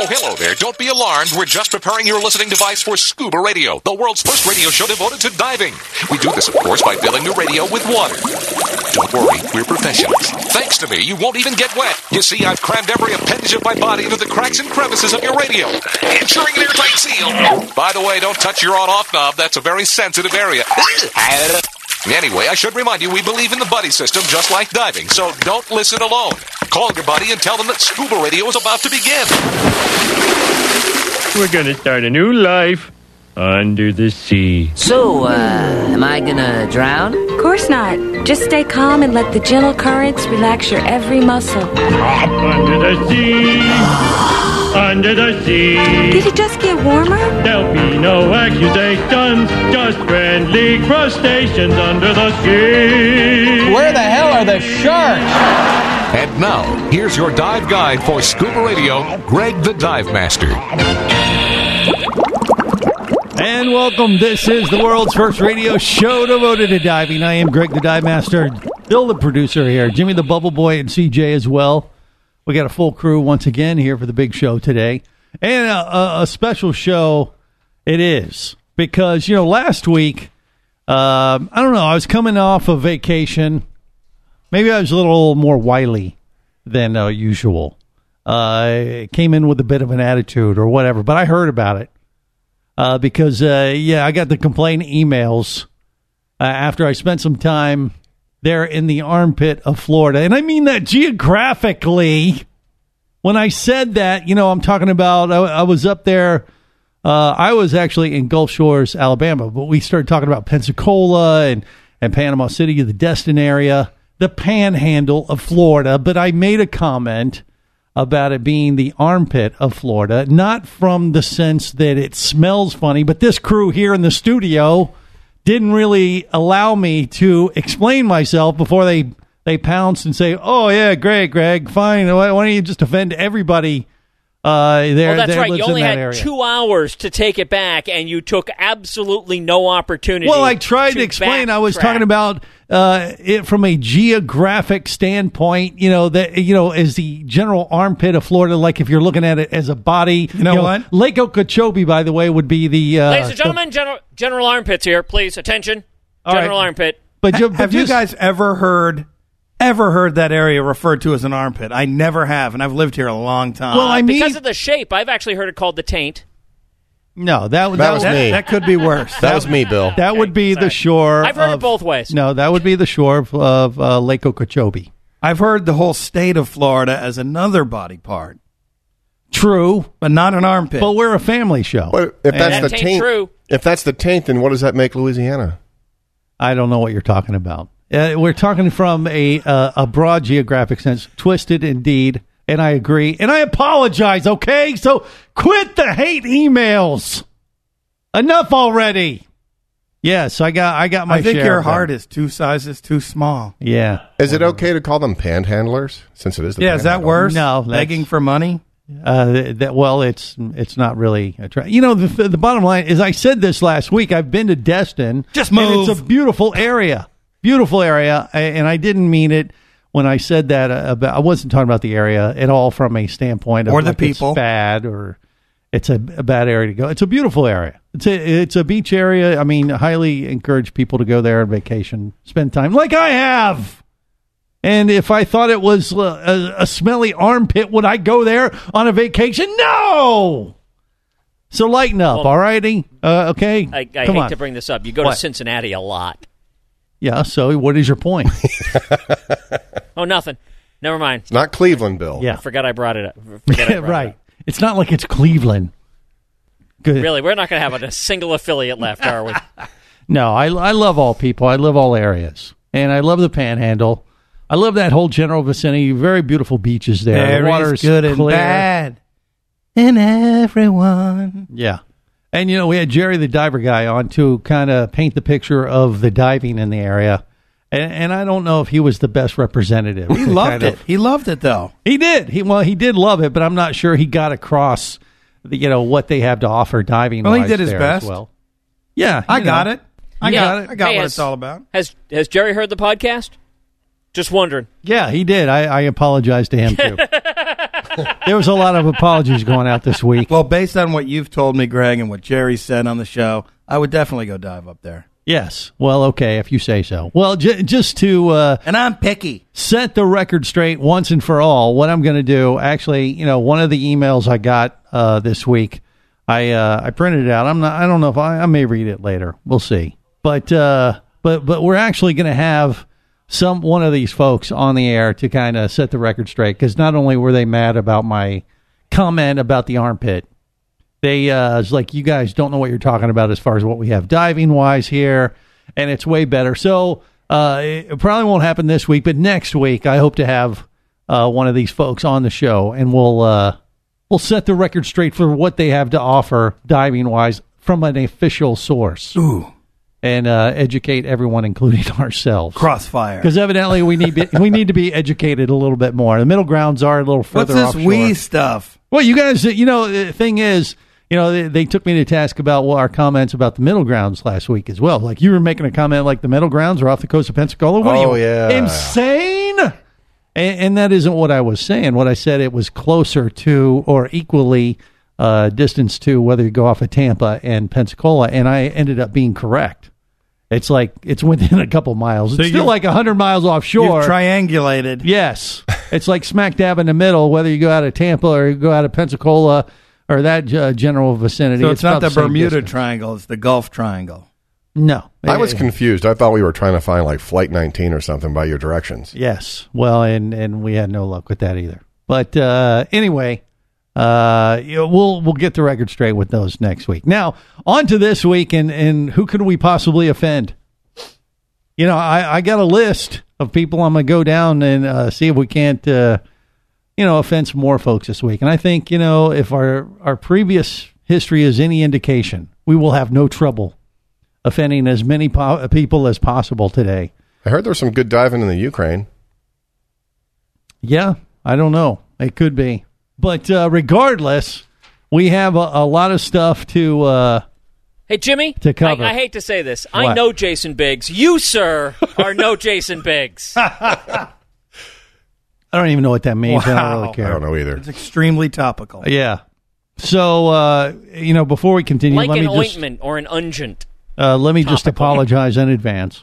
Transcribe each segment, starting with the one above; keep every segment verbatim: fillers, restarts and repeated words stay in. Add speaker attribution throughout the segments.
Speaker 1: hello there. Don't be alarmed. We're just preparing your listening device for Scuba Radio, the world's first radio show devoted to diving. We do this, of course, by filling the radio with water. Don't worry, we're professionals. Thanks to me, you won't even get wet. You see, I've crammed every appendage of my body into the cracks and crevices of your radio, ensuring an airtight seal. By the way, don't touch your on-off knob. That's a very sensitive area. Anyway, I should remind you, we believe in the buddy system just like diving, so don't listen alone. Call your buddy and tell them that Scuba Radio is about to begin.
Speaker 2: We're gonna start a new life under the sea.
Speaker 3: So, uh, am I gonna drown?
Speaker 4: Of course not. Just stay calm and let the gentle currents relax your every muscle.
Speaker 2: Under the sea, under the sea.
Speaker 4: Did it just get warmer?
Speaker 2: There'll be no accusations, just friendly crustaceans under the sea.
Speaker 5: Where the hell are the sharks?
Speaker 1: And now, here's your dive guide for Scuba Radio, Greg the Dive Master.
Speaker 6: And welcome. This is the world's first radio show devoted to diving. I am Greg the Dive Master, Bill the producer here, Jimmy the Bubble Boy, and C J as well. We got a full crew once again here for the big show today. And a, a, a special show it is because, you know, last week, um, I don't know, I was coming off of vacation. Maybe I was a little more wily than uh, usual. Uh, came in with a bit of an attitude or whatever, but I heard about it. Uh, because, uh, yeah, I got the complaint emails uh, after I spent some time there in the armpit of Florida. And I mean that geographically. When I said that, you know, I'm talking about, I, I was up there. Uh, I was actually in Gulf Shores, Alabama, but we started talking about Pensacola and, and Panama City, the Destin area, the panhandle of Florida. But I made a comment about it being the armpit of Florida, not from the sense that it smells funny, but this crew here in the studio didn't really allow me to explain myself before they, they pounced and say, oh, yeah, great, Greg, fine. Why, why don't you just offend everybody uh, there?
Speaker 7: Well, that's
Speaker 6: there
Speaker 7: right.
Speaker 6: lives
Speaker 7: You only
Speaker 6: in that
Speaker 7: had
Speaker 6: area.
Speaker 7: two hours to take it back, and you took absolutely no opportunity.
Speaker 6: Well, I tried to,
Speaker 7: to
Speaker 6: explain. I was
Speaker 7: backtrack.
Speaker 6: talking about uh, it from a geographic standpoint. You know that you know as the general armpit of Florida. Like if you're looking at it as a body,
Speaker 5: you know, you know what?
Speaker 6: Lake Okeechobee, by the way, would be the uh,
Speaker 7: Ladies and gentlemen, general, general armpits here, please attention.
Speaker 6: All
Speaker 7: General
Speaker 6: right.
Speaker 7: armpit.
Speaker 6: But,
Speaker 5: Ha-
Speaker 6: ju- but
Speaker 5: have you
Speaker 6: just-
Speaker 5: guys ever heard ever heard that area referred to as an armpit? I never have, and I've lived here a long time.
Speaker 6: Well, I mean,
Speaker 7: Because of the shape, I've actually heard it called the taint.
Speaker 6: no, that, that,
Speaker 8: That was
Speaker 5: that,
Speaker 8: me.
Speaker 5: that could be worse.
Speaker 8: That was me, Bill.
Speaker 6: That
Speaker 7: Okay,
Speaker 6: would be
Speaker 7: sorry.
Speaker 6: the shore.
Speaker 7: I've heard
Speaker 6: of,
Speaker 7: it both ways.
Speaker 6: No, that would be the shore of, of uh, Lake Okeechobee.
Speaker 5: I've heard the whole state of Florida as another body part,
Speaker 6: True,
Speaker 5: but not an armpit.
Speaker 6: but we're a family show.
Speaker 8: But if that's
Speaker 7: That
Speaker 8: the
Speaker 7: taint
Speaker 8: taint,
Speaker 7: true.
Speaker 8: if that's the taint, then what does that make Louisiana?
Speaker 6: I don't know what you're talking about. Uh, we're talking from a uh, a broad geographic sense, twisted indeed, and I agree. And I apologize, okay? So quit the hate emails. Enough already. Yes, I got I got my
Speaker 5: I think
Speaker 6: share
Speaker 5: your
Speaker 6: of them.
Speaker 5: heart is two sizes too small.
Speaker 6: Yeah.
Speaker 8: Is it okay to call them panhandlers since it is the
Speaker 5: Yeah, is that
Speaker 8: panhandle?
Speaker 5: worse?
Speaker 6: No, that's-
Speaker 5: begging for money.
Speaker 6: Uh, that well, it's it's not really a tra- you know the the bottom line is I said this last week. I've been to Destin.
Speaker 5: Just
Speaker 6: and
Speaker 5: move.
Speaker 6: it's a beautiful area, beautiful area, I- and I didn't mean it when I said that. Uh, about, I wasn't talking about the area at all from a standpoint of
Speaker 5: Or the
Speaker 6: like it's
Speaker 5: people.
Speaker 6: bad or it's a, a bad area to go. It's a beautiful area. It's a it's a beach area. I mean, highly encourage people to go there on vacation, spend time like I have. And if I thought it was a, a smelly armpit, would I go there on a vacation? No! So lighten up,
Speaker 7: Well,
Speaker 6: all righty? Uh, okay?
Speaker 7: I, I
Speaker 6: Come
Speaker 7: hate
Speaker 6: on.
Speaker 7: to bring this up. You go
Speaker 6: What?
Speaker 7: to Cincinnati a lot.
Speaker 6: Yeah, so what is your point?
Speaker 7: Oh, nothing. Never mind.
Speaker 8: It's not Cleveland, Bill.
Speaker 6: Yeah.
Speaker 7: I forgot I brought it up. Forget I brought
Speaker 6: right.
Speaker 7: It up.
Speaker 6: It's not like it's Cleveland. Good.
Speaker 7: Really, we're not going to have a single affiliate left, are we?
Speaker 6: No, I, I love all people. I love all areas. And I love the Panhandle. I love that whole general vicinity. Very beautiful beaches there.
Speaker 5: There
Speaker 6: the
Speaker 5: is
Speaker 6: water's
Speaker 5: good and
Speaker 6: clear.
Speaker 5: bad in everyone.
Speaker 6: Yeah. And, you know, we had Jerry the diver guy on to kind of paint the picture of the diving in the area. And, and I don't know if he was the best representative.
Speaker 5: He
Speaker 6: to
Speaker 5: loved
Speaker 6: kind
Speaker 5: it.
Speaker 6: of-
Speaker 5: He loved it, though.
Speaker 6: he did. He Well, he did love it, but I'm not sure he got across, the, you know, what they have to offer diving.
Speaker 5: Well, he did his best.
Speaker 6: Well, yeah.
Speaker 5: I
Speaker 6: you
Speaker 5: got
Speaker 6: know.
Speaker 5: it. I
Speaker 7: Yeah.
Speaker 5: got it. I got
Speaker 7: Hey,
Speaker 5: what
Speaker 7: has-
Speaker 5: it's all about.
Speaker 7: Has Has Jerry heard the podcast? Just wondering.
Speaker 6: Yeah, he did. I, I apologize to him, too. there was a lot of apologies going out this week.
Speaker 5: Well, based on what you've told me, Greg, and what Jerry said on the show, I would definitely go dive up there.
Speaker 6: Yes. Well, okay, if you say so. Well, j- just to uh,
Speaker 5: and I'm picky.
Speaker 6: Set the record straight once and for all. What I'm going to do, actually, you know, one of the emails I got uh, this week, I uh, I printed it out. I'm not. I don't know if I, I may read it later. We'll see. But uh, but but we're actually going to have some one of these folks on the air to kind of set the record straight, because not only were they mad about my comment about the armpit. They, uh, it's like, you guys don't know what you're talking about as far as what we have diving-wise here, and it's way better. So uh, it probably won't happen this week, but next week I hope to have uh, one of these folks on the show, and we'll uh, we'll set the record straight for what they have to offer diving-wise from an official source.
Speaker 5: Ooh.
Speaker 6: And uh, educate everyone, including ourselves.
Speaker 5: Crossfire.
Speaker 6: Because evidently we need be, we need to be educated a little bit more. The middle grounds are a little further
Speaker 5: offshore. What's this
Speaker 6: offshore.
Speaker 5: we stuff?
Speaker 6: Well, you guys, you know, the thing is, you know, they, they took me to task about well, our comments about the middle grounds last week as well. Like, you were making a comment like the middle grounds are off the coast of Pensacola. What
Speaker 8: Oh,
Speaker 6: are you,
Speaker 8: yeah.
Speaker 6: insane? And, and that isn't what I was saying. What I said, it was closer to or equally uh, distance to whether you go off of Tampa and Pensacola, and I ended up being correct. It's like, it's within a couple miles. It's
Speaker 5: So
Speaker 6: still
Speaker 5: you've-
Speaker 6: like one hundred miles offshore.
Speaker 5: You've triangulated.
Speaker 6: Yes. It's like smack dab in the middle, whether you go out of Tampa or you go out of Pensacola or that uh, general vicinity.
Speaker 5: So it's, not
Speaker 6: about
Speaker 5: the
Speaker 6: same
Speaker 5: Bermuda
Speaker 6: distance.
Speaker 5: Triangle, it's the Gulf Triangle.
Speaker 6: No.
Speaker 8: I was
Speaker 6: Eh,
Speaker 8: confused. I thought we were trying to find like Flight nineteen or something by your directions.
Speaker 6: Yes. Well, and, and we had no luck with that either. But uh, anyway, uh, you know, we'll we'll get the record straight with those next week. Now, on to this week, and, and who could we possibly offend? You know, I, I got a list of people I'm going to go down and uh, see if we can't, uh, you know, offend some more folks this week. And I think, you know, if our, our previous history is any indication, we will have no trouble offending as many po- people as possible today.
Speaker 8: I heard there was some good diving in the Ukraine.
Speaker 6: Yeah, I don't know. It could be. But uh, regardless, we have a, a lot of stuff to... Uh,
Speaker 7: Hey, Jimmy,
Speaker 6: To cover.
Speaker 7: I, I hate to say this. I
Speaker 6: What?
Speaker 7: know Jason Biggs. You, sir, are no Jason Biggs.
Speaker 6: I don't even know what that means. I don't
Speaker 5: Wow.
Speaker 6: really
Speaker 8: I
Speaker 6: care.
Speaker 8: don't know either.
Speaker 5: It's extremely topical.
Speaker 6: Yeah. So, uh, you know, before we continue,
Speaker 7: Like
Speaker 6: let
Speaker 7: an
Speaker 6: me just...
Speaker 7: ointment or an unguent.
Speaker 6: Uh, let me just
Speaker 7: Topical.
Speaker 6: apologize in advance.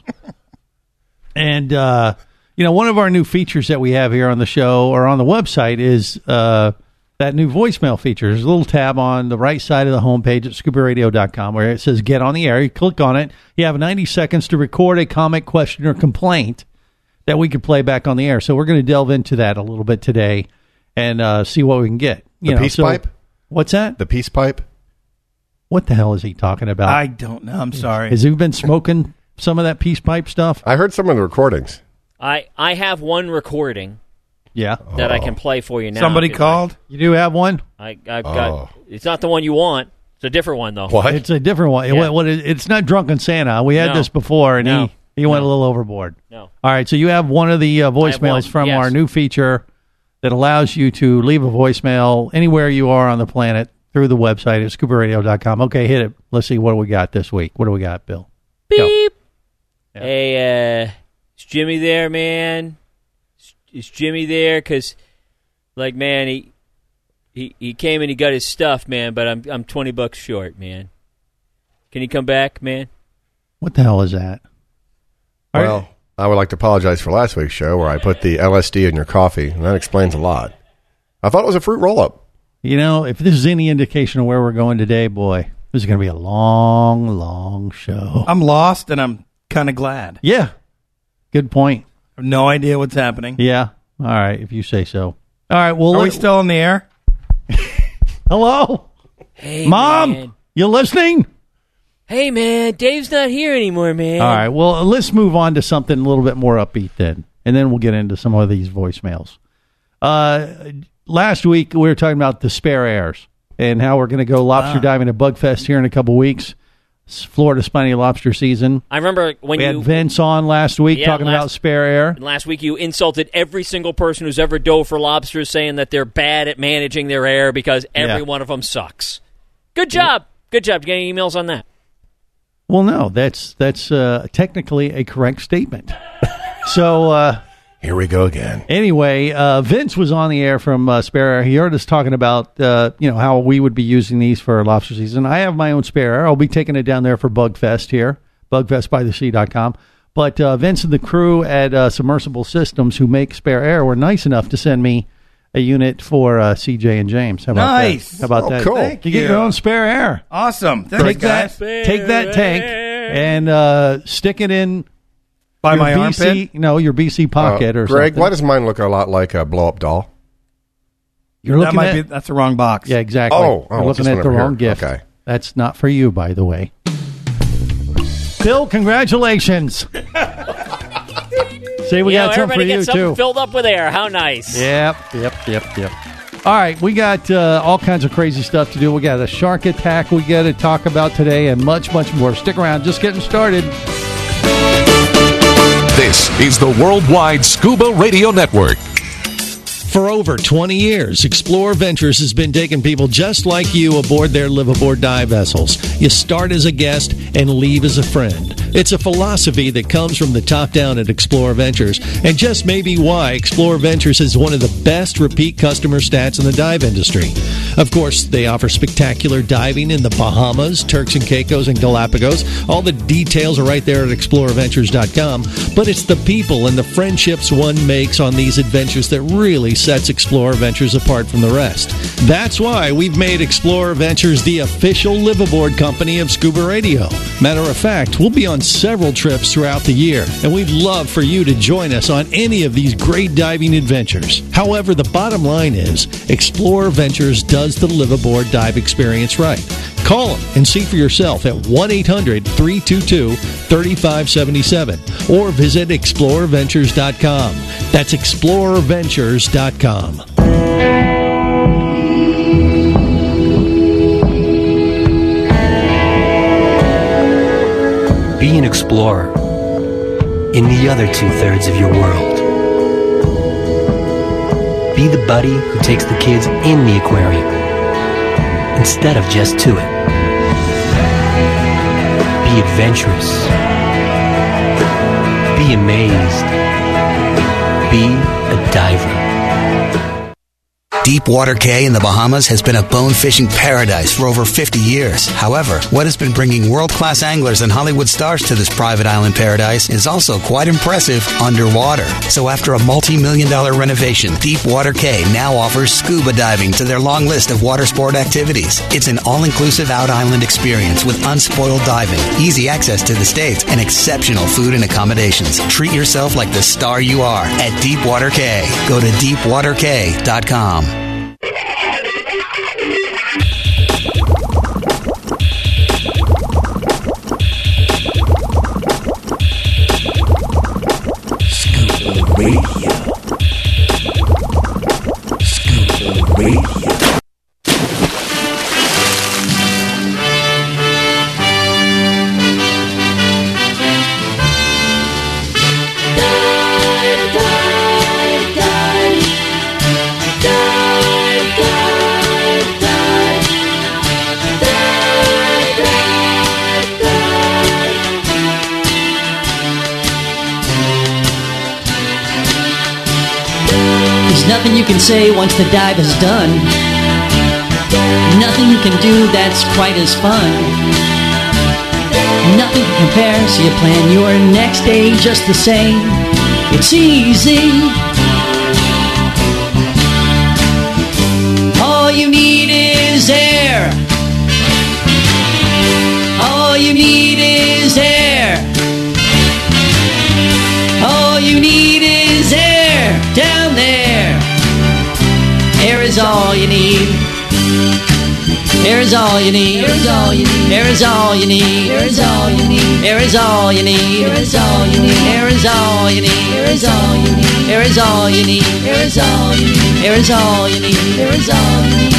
Speaker 6: And, uh, you know, one of our new features that we have here on the show or on the website is uh, that new voicemail feature. There's a little tab on the right side of the homepage at scuba radio dot com where it says get on the air. You click on it. You have ninety seconds to record a comment, question, or complaint that we could play back on the air. So we're going to delve into that a little bit today and uh, see what we can get. You
Speaker 8: The
Speaker 6: know,
Speaker 8: peace
Speaker 6: so-
Speaker 8: pipe?
Speaker 6: What's that?
Speaker 8: The peace pipe?
Speaker 6: What the hell is he talking about?
Speaker 5: I don't know. I'm sorry.
Speaker 6: Has he been smoking some of that peace pipe stuff?
Speaker 8: I heard some of the recordings.
Speaker 7: I, I have one recording
Speaker 6: Yeah.
Speaker 7: that I can play for you now.
Speaker 5: Somebody
Speaker 7: if you'd
Speaker 5: called?
Speaker 6: You do have one?
Speaker 7: like. I, I've
Speaker 8: Oh.
Speaker 7: got. It's not the one you want. It's a different one, though.
Speaker 8: What?
Speaker 6: It's a different one. It-
Speaker 7: Yeah.
Speaker 6: what it- it's not Drunken Santa. We had
Speaker 7: No.
Speaker 6: this before, and
Speaker 7: No.
Speaker 6: he, he went
Speaker 7: No.
Speaker 6: a little overboard.
Speaker 7: No.
Speaker 6: All right, so you have one of the uh,
Speaker 7: have one,
Speaker 6: voicemails from
Speaker 7: yes.
Speaker 6: our new feature that allows you to leave a voicemail anywhere you are on the planet through the website at scuba radio dot com. Okay, hit it. Let's see what do we got this week. What do we got, Bill? Go.
Speaker 7: Beep.
Speaker 6: Yeah.
Speaker 7: Hey, uh, is Jimmy there, man? Is, is Jimmy there? Because, like, man, he, he he came and he got his stuff, man, but I'm I'm twenty bucks short, man. Can he come back, man?
Speaker 6: What the hell is that? All right.
Speaker 8: Well, I would like to apologize for last week's show where I put the L S D in your coffee, and that explains a lot. I thought it was a fruit roll-up.
Speaker 6: You know, if this is any indication of where we're going today, boy, this is going to be a long, long show.
Speaker 5: I'm lost, and I'm kind of glad.
Speaker 6: Yeah. Good point.
Speaker 5: I have no idea what's happening.
Speaker 6: Yeah. All right, if you say so. All right, well,
Speaker 5: Are we
Speaker 6: let-
Speaker 5: still in the air?
Speaker 6: hello?
Speaker 7: Hey,
Speaker 6: Mom,
Speaker 7: man.
Speaker 6: you listening?
Speaker 7: Hey, man, Dave's not here anymore, man.
Speaker 6: All right, well, let's move on to something a little bit more upbeat then, and then we'll get into some of these voicemails. Uh, last week, we were talking about the spare airs and how we're going to go lobster
Speaker 5: Ah.
Speaker 6: diving at Bugfest here in a couple weeks. It's Florida Spiny Lobster season.
Speaker 7: I remember when
Speaker 6: We
Speaker 7: you
Speaker 6: had Vince on last week
Speaker 7: Yeah,
Speaker 6: talking
Speaker 7: last-
Speaker 6: about spare air.
Speaker 7: last week you insulted every single person who's ever dove for lobsters, saying that they're bad at managing their air because every
Speaker 6: Yeah.
Speaker 7: one of them sucks. Good job. Good job. Did you get any emails on that?
Speaker 6: Well, no, that's that's uh, technically a correct statement. so, uh,
Speaker 8: Here we go again.
Speaker 6: Anyway, uh, Vince was on the air from uh, Spare Air. He heard us talking about, uh, you know, how we would be using these for lobster season. I have my own Spare Air. I'll be taking it down there for Bugfest here, bugfest by the sea dot com. But uh, Vince and the crew at uh, Submersible Systems, who make Spare Air, were nice enough to send me a unit for uh, C J and James. How about
Speaker 5: Nice.
Speaker 6: that? How about
Speaker 8: Oh,
Speaker 6: that?
Speaker 8: cool.
Speaker 5: Thank
Speaker 6: You get
Speaker 5: you.
Speaker 6: your own Spare Air.
Speaker 5: Awesome. Thanks,
Speaker 6: Take that,
Speaker 5: guys.
Speaker 6: take that tank and uh, stick it in
Speaker 5: By
Speaker 6: your
Speaker 5: my
Speaker 6: B C,
Speaker 5: armpit.
Speaker 6: no, your B C pocket
Speaker 8: Uh,
Speaker 6: or
Speaker 8: Greg,
Speaker 6: something.
Speaker 8: why does mine look a lot like a blow-up doll?
Speaker 6: You're
Speaker 5: That
Speaker 6: looking
Speaker 5: might
Speaker 6: at,
Speaker 5: be. That's the wrong box.
Speaker 6: yeah, exactly.
Speaker 8: Oh, oh,
Speaker 6: You're
Speaker 8: it's
Speaker 6: looking
Speaker 8: this
Speaker 6: at
Speaker 8: one
Speaker 6: the
Speaker 8: over
Speaker 6: wrong
Speaker 8: here.
Speaker 6: gift.
Speaker 8: Okay.
Speaker 6: That's not for you, by the way. Bill, congratulations. See, we
Speaker 7: you know,
Speaker 6: got something for
Speaker 7: everybody
Speaker 6: you
Speaker 7: gets something
Speaker 6: too.
Speaker 7: filled up with air. How nice.
Speaker 6: Yep, yep, yep, yep. All right, we got uh, all kinds of crazy stuff to do. We got a shark attack we got to talk about today and much, much more. Stick around, just getting started.
Speaker 1: This is the Worldwide Scuba Radio Network.
Speaker 6: For over twenty years, Explore Ventures has been taking people just like you aboard their live-aboard dive vessels. You start as a guest and leave as a friend. It's a philosophy that comes from the top down at Explore Ventures, and just may be why Explore Ventures is one of the best repeat customer stats in the dive industry. Of course, they offer spectacular diving in the Bahamas, Turks and Caicos, and Galapagos. All the details are right there at explorer ventures dot com, but it's the people and the friendships one makes on these adventures that really sets Explorer Ventures apart from the rest. That's why we've made Explorer Ventures the official live-aboard company of Scuba Radio. Matter of fact, we'll be on several trips throughout the year, and we'd love for you to join us on any of these great diving adventures. However, the bottom line is, Explorer Ventures does the live-aboard dive experience right. Call them and see for yourself at one eight hundred three two two three five seven seven or visit explorer ventures dot com. That's explorer ventures dot com.
Speaker 9: Be an explorer in the other two-thirds of your world. Be the buddy who takes the kids in the aquarium instead of just to it. Be adventurous. Be amazed. Be a diver.
Speaker 10: Deepwater Cay in the Bahamas has been a bone fishing paradise for over fifty years. However, what has been bringing world-class anglers and Hollywood stars to this private island paradise is also quite impressive underwater. So after a multi-million dollar renovation, Deepwater Cay now offers scuba diving to their long list of water sport activities. It's an all-inclusive out-island experience with unspoiled diving, easy access to the States, and exceptional food and accommodations. Treat yourself like the star you are at Deepwater Cay. Go to deepwater cay dot com.
Speaker 11: Radio. Scuba Radio.
Speaker 12: There's nothing you can say once the dive is done. Nothing you can do that's quite as fun. Nothing can compare, so you plan your next day just the same. It's easy. All you need is air. All you need is air. All you need is air down there. Air is all you need. Air is all you need. Air is all you need. Air is all you need. Air is all you need. Air is all you need. Air is all you need. Air is all you need. Air is all you need. Air is all you need. Air is all you need. Air is all you need. Air is all you need.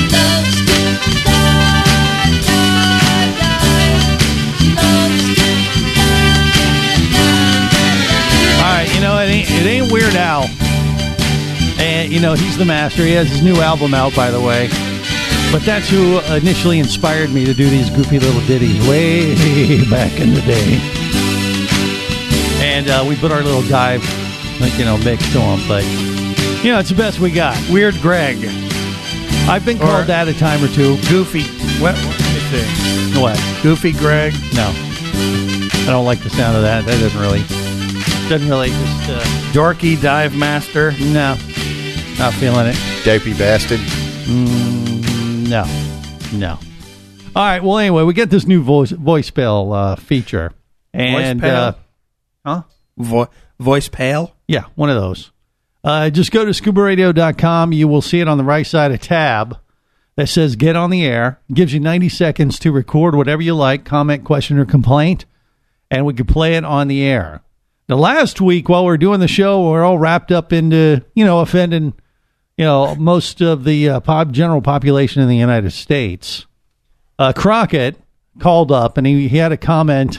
Speaker 6: All right, you know, it ain't, it ain't Weird Al. And, you know, he's the master. He has his new album out, by the way. But that's who initially inspired me to do these goofy little ditties way back in the day. And uh, we put our little dive like, you know, mixed to them. But, you know, it's the best we got.
Speaker 5: Weird Greg.
Speaker 6: I've been called
Speaker 5: Or-
Speaker 6: that a time or two.
Speaker 5: Goofy. What? What let me see.
Speaker 6: What?
Speaker 5: Goofy Greg.
Speaker 6: No. I don't like the sound of that. That doesn't really, doesn't really just, uh,
Speaker 5: Dorky Dive Master.
Speaker 6: no. Not feeling it.
Speaker 8: Dopey bastard.
Speaker 6: Mm, no. No. All right. Well, anyway, we get this new voice voicemail uh, feature. And,
Speaker 5: Voicemail?
Speaker 6: uh, huh?
Speaker 5: Vo- voice pale.
Speaker 6: Yeah, one of those. Uh, just go to scuba radio dot com. You will see it on the right side, a tab that says Get on the Air. It gives you ninety seconds to record whatever you like, comment, question, or complaint, and we can play it on the air. Now, last week, while we were doing the show, we are all wrapped up into, you know, offending, you know, most of the uh, pop, general population in the United States. Uh, Crockett called up, and he, he had a comment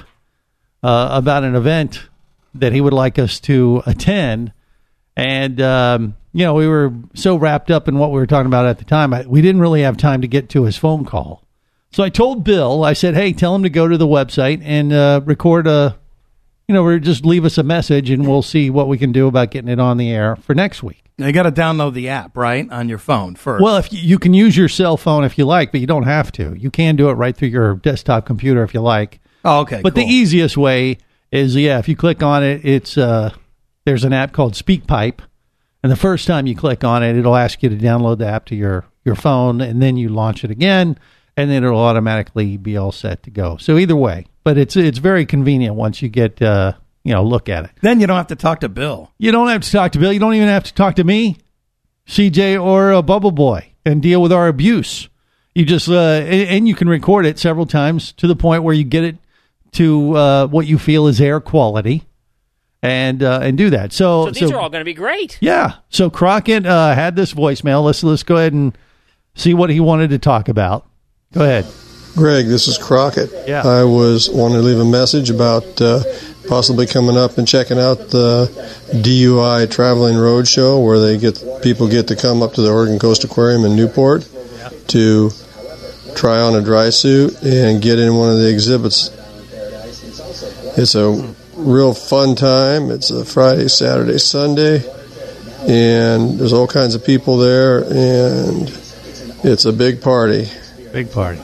Speaker 6: uh, about an event that he would like us to attend. And, um, you know, we were so wrapped up in what we were talking about at the time, I, we didn't really have time to get to his phone call. So I told Bill, I said, hey, tell him to go to the website and uh, record a, you know, or just leave us a message, and we'll see what we can do about getting it on the air for next week.
Speaker 5: Now, you got to download the app, right, on your phone first.
Speaker 6: Well, if you, you can use your cell phone if you like, but you don't have to. You can do it right through your desktop computer if you like.
Speaker 5: Oh, okay,
Speaker 6: But
Speaker 5: cool.
Speaker 6: the easiest way is, yeah, if you click on it, it's uh, there's an app called SpeakPipe, and the first time you click on it, it'll ask you to download the app to your, your phone, and then you launch it again, and then it'll automatically be all set to go. So either way, but it's it's very convenient once you get uh, you know look at it.
Speaker 5: Then you don't have to talk to Bill.
Speaker 6: You don't have to talk to Bill. You don't even have to talk to me, C J, or a Bubble Boy, and deal with our abuse. You just uh, and, and you can record it several times to the point where you get it to uh, what you feel is air quality, and uh, and do that. So,
Speaker 7: So these
Speaker 6: so,
Speaker 7: are all going to be great.
Speaker 6: yeah. So Crockett uh, had this voicemail. Let's let's go ahead and see what he wanted to talk about. Go ahead.
Speaker 13: Greg, this is Crockett.
Speaker 6: Yeah.
Speaker 13: I was wanting to leave a message about uh, possibly coming up and checking out the D U I Traveling Roadshow, where they get people get to come up to the Oregon Coast Aquarium in Newport
Speaker 6: Yeah.
Speaker 13: to try on a dry suit and get in one of the exhibits. It's a real fun time. It's a Friday, Saturday, Sunday, and there's all kinds of people there, and it's a big party.
Speaker 6: Big party.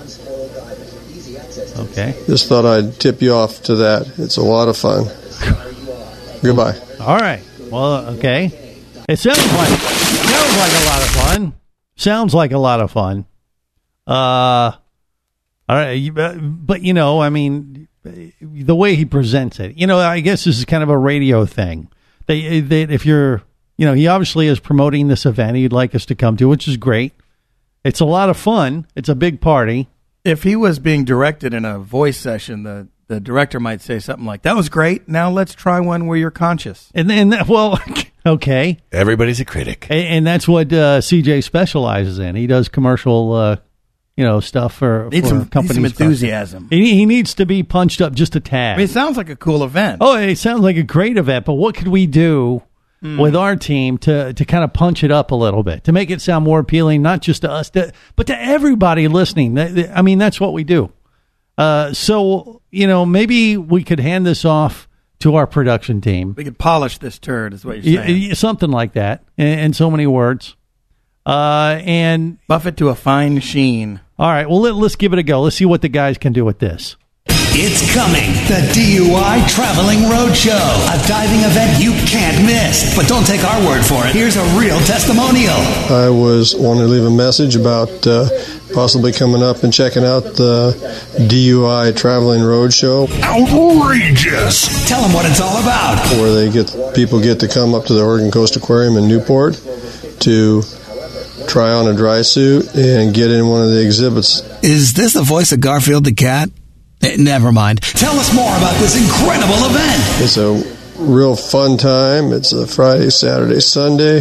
Speaker 6: Okay.
Speaker 13: Just thought I'd tip you off to that. It's a lot of fun. Goodbye.
Speaker 6: All right. Well, okay. It sounds like sounds like a lot of fun. Sounds like a lot of fun. Uh, all right. you- But you know, I mean, the way he presents it, you know, I guess this is kind of a radio thing. They, they if you're, you know, he obviously is promoting this event he'd like us to come to, which is great. It's a lot of fun. It's a big party.
Speaker 5: If he was being directed in a voice session, the, the director might say something like, that was great. Now let's try one where you're conscious.
Speaker 6: And then, well, okay.
Speaker 8: Everybody's a critic.
Speaker 6: And, and that's what uh, C J specializes in. He does commercial, uh, you know, stuff for,
Speaker 5: Need
Speaker 6: for
Speaker 5: some- need
Speaker 6: companies.
Speaker 5: some enthusiasm.
Speaker 6: He, he needs to be punched up just a tad.
Speaker 5: I mean, it sounds like a cool event.
Speaker 6: Oh, it sounds like a great event, but what could we do
Speaker 5: Mm.
Speaker 6: with our team to, to kind of punch it up a little bit, to make it sound more appealing, not just to us, to, but to everybody listening? Th- th- I mean, that's what we do. Uh, so, you know, maybe we could hand this off to our production team.
Speaker 5: We could polish this turd, is what you're
Speaker 6: Y-
Speaker 5: saying.
Speaker 6: y- something like that, in, in so many words. Uh, and
Speaker 5: buff it to a fine sheen.
Speaker 6: All right, well, let, let's give it a go. Let's see what the guys can do with this.
Speaker 10: It's coming. The D U I Traveling Roadshow. A diving event you can't miss. But don't take our word for it. Here's a real testimonial.
Speaker 13: I was wanting to leave a message about uh, possibly coming up and checking out the D U I Traveling Roadshow.
Speaker 10: Outrageous. Tell them what it's all about.
Speaker 13: Where they get people get to come up to the Oregon Coast Aquarium in Newport to try on a dry suit and get in one of the exhibits.
Speaker 10: Is this the voice of Garfield the cat? Eh, never mind. Tell us more about this incredible event.
Speaker 13: It's a real fun time. It's a Friday, Saturday, Sunday,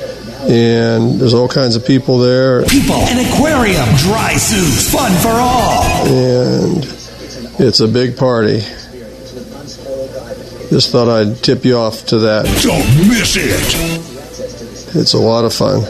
Speaker 13: and there's all kinds of people there.
Speaker 10: People, an aquarium, dry suits, fun for all.
Speaker 13: And it's a big party. Just thought I'd tip you off to that.
Speaker 10: Don't miss it.
Speaker 13: It's a lot of fun.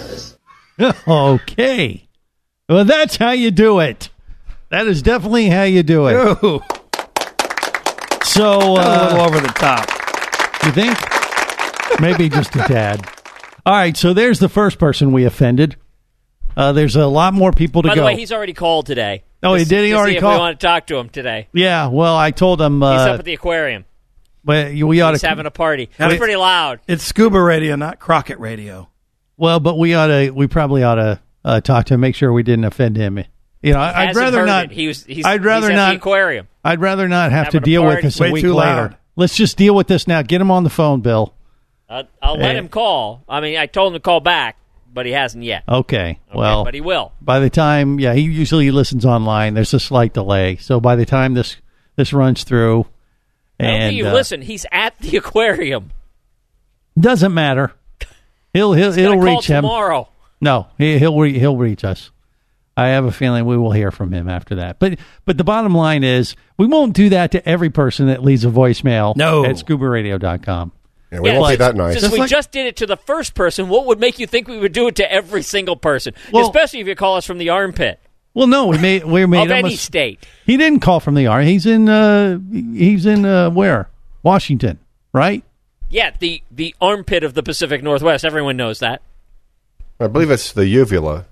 Speaker 6: Okay. Well, that's how you do it. That is definitely how you do it.
Speaker 5: Ooh.
Speaker 6: So,
Speaker 5: a
Speaker 6: uh,
Speaker 5: little over the top.
Speaker 6: you think? Maybe just a tad. All right, so there's the first person we offended. Uh, there's a lot more people to
Speaker 7: By
Speaker 6: go.
Speaker 7: the way, he's already called today.
Speaker 6: Oh, he
Speaker 7: To-
Speaker 6: did? He
Speaker 7: to
Speaker 6: already
Speaker 7: see
Speaker 6: called?
Speaker 7: If we want to talk to him today.
Speaker 6: Yeah, well, I told him. Uh,
Speaker 7: He's up at the aquarium.
Speaker 6: But we ought
Speaker 7: He's
Speaker 6: to.
Speaker 7: having a party.
Speaker 5: It's-
Speaker 7: It's pretty loud.
Speaker 5: It's scuba radio, not Crockett radio.
Speaker 6: Well, but we ought to. We probably ought to uh, talk to him, make sure we didn't offend him. You know, I- I'd
Speaker 7: Hasn't
Speaker 6: rather
Speaker 7: heard
Speaker 6: not.
Speaker 7: it. He was. He's,
Speaker 6: I'd rather
Speaker 7: he's at
Speaker 6: not.
Speaker 7: the aquarium.
Speaker 6: I'd rather not have
Speaker 7: Having
Speaker 6: to
Speaker 7: a
Speaker 6: deal with
Speaker 7: party.
Speaker 6: this a
Speaker 5: Way
Speaker 6: week
Speaker 5: too
Speaker 6: later.
Speaker 5: loud.
Speaker 6: Let's just deal with this now. Get him on the phone, Bill.
Speaker 7: I'll, I'll let
Speaker 6: Hey.
Speaker 7: him call. I mean, I told him to call back, but he hasn't yet.
Speaker 6: Okay. Well,
Speaker 7: but he will.
Speaker 6: By the time, yeah, he usually listens online. There's a slight delay, so by the time this this runs through,
Speaker 7: I don't
Speaker 6: and
Speaker 7: think you
Speaker 6: uh,
Speaker 7: listen. He's at the aquarium.
Speaker 6: doesn't matter. He'll he'll
Speaker 7: He's
Speaker 6: he'll
Speaker 7: gonna call
Speaker 6: reach him
Speaker 7: tomorrow.
Speaker 6: No, he, he'll re, he'll reach us. I have a feeling we will hear from him after that. But but the bottom line is, we won't do that to every person that leaves a voicemail
Speaker 5: No.
Speaker 6: at scuba radio dot com.
Speaker 8: Yeah, we
Speaker 7: Yeah,
Speaker 8: won't be
Speaker 7: since-
Speaker 8: that nice.
Speaker 7: Since
Speaker 5: Just
Speaker 7: we
Speaker 5: like-
Speaker 7: just did it to the first person, what would make you think we would do it to every single person?
Speaker 6: Well-
Speaker 7: Especially if you call us from the armpit
Speaker 6: Well, no, we made we made
Speaker 7: of
Speaker 6: him
Speaker 7: any
Speaker 6: a,
Speaker 7: state.
Speaker 6: He didn't call from the R. He's in uh he's in uh, where? Washington, right?
Speaker 7: Yeah, the, the armpit of the Pacific Northwest. Everyone knows that.
Speaker 8: I believe it's the uvula.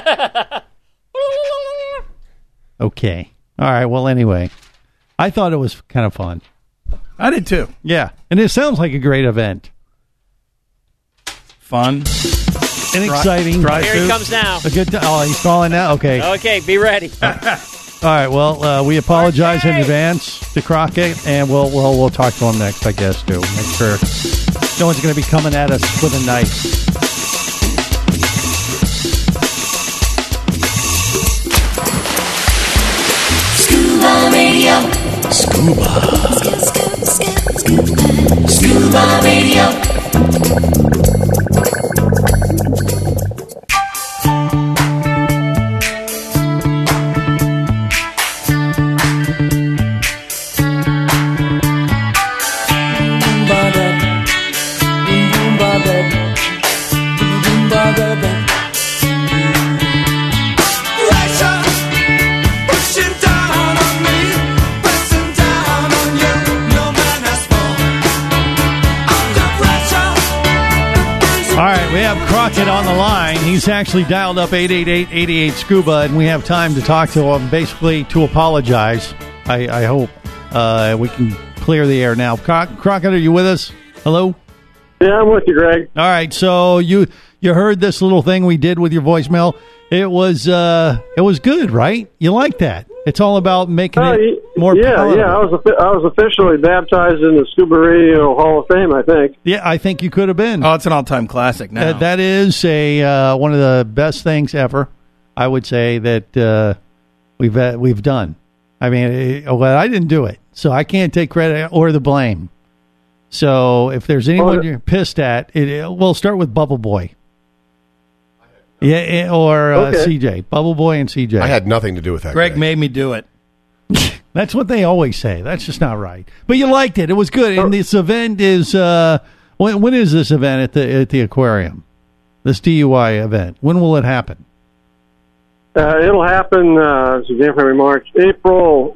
Speaker 6: Okay. All right. Well, anyway, I thought it was kind of fun.
Speaker 5: I did too.
Speaker 6: Yeah, and it sounds like a great event.
Speaker 5: Fun.
Speaker 6: And exciting.
Speaker 5: Dry
Speaker 7: Here he
Speaker 5: suit.
Speaker 7: comes now.
Speaker 6: A good t- oh, he's calling now? Okay.
Speaker 7: Okay, be ready.
Speaker 6: All right. Well, uh, we apologize in advance to Crockett, and we'll we'll we'll talk to him next, I guess, too. Make sure no one's going to be coming at us with a knife.
Speaker 11: Scuba Radio. Scuba. Scuba Radio.
Speaker 6: All right, we have Crockett on the line. He's actually dialed up eight eight eight, eight eight SCUBA, and we have time to talk to him, basically to apologize. I, I hope uh, we can clear the air now. Croc- Crockett, are you with us? Hello?
Speaker 14: Yeah, I'm with you, Greg.
Speaker 6: All right, so you you heard this little thing we did with your voicemail. It was uh, it was good, right? You like that? It's all about making
Speaker 14: Uh,
Speaker 6: it more
Speaker 14: yeah,
Speaker 6: palatable.
Speaker 14: yeah. I was offi- I was officially baptized in the Scuba Radio Hall of Fame, I think.
Speaker 6: Yeah, I think you could have been.
Speaker 5: Oh, it's an all-time classic now.
Speaker 6: Uh, that is a uh, one of the best things ever. I would say that uh, we've uh, we've done. I mean, it, well, I didn't do it, so I can't take credit or the blame. So if there's anyone
Speaker 14: Oh,
Speaker 6: you're pissed at, it, it, we'll start with Bubble Boy. Yeah, eh, or uh,
Speaker 14: Okay.
Speaker 6: C J, Bubble Boy and C J.
Speaker 8: I had nothing to do with that.
Speaker 5: Greg
Speaker 8: Greg.
Speaker 5: made me do it.
Speaker 6: That's what they always say. That's just not right. But you liked it. It was good. And this event is uh, when when is this event at the at the aquarium? This D U I event. When will it happen?
Speaker 14: Uh, it'll happen uh, January, March, April,